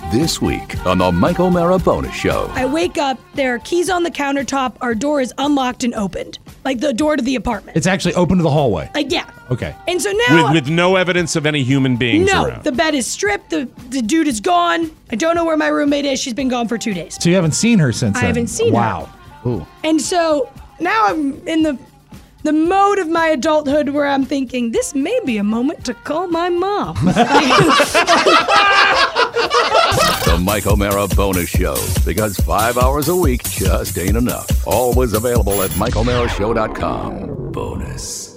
This week on the Mike O'Mara Bonus Show. I wake up, there are keys on the countertop, our door is unlocked and opened. Like the door to the apartment. It's actually open to the hallway. Yeah. Okay. And so now... With no evidence of any human beings No, around. the bed is stripped, the dude is gone. I don't know where my roommate is. She's been gone for 2 days. So you haven't seen her since then? I haven't seen her. Wow. Ooh. And so now I'm in the mode of my adulthood where I'm thinking, this may be a moment to call my mom. The Mike O'Mara Bonus Show. Because 5 hours a week just ain't enough. Always available at MikeO'MaraShow.com. Bonus.